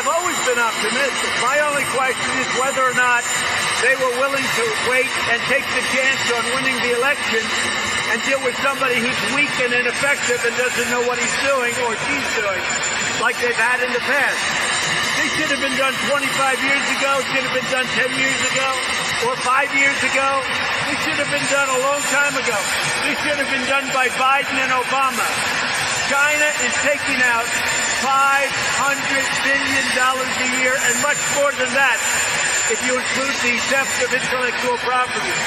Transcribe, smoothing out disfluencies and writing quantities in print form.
I've always been optimistic. My only question is whether or not they were willing to wait and take the chance on winning the election and deal with somebody who's weak and ineffective and doesn't know what he's doing or she's doing, like they've had in the past. This should have been done 25 years ago, should have been done 10 years ago, or 5 years ago. This should have been done a long time ago. This should have been done by Biden and Obama. China is taking out $500 billion a year and much more than that if you include the theft of intellectual property.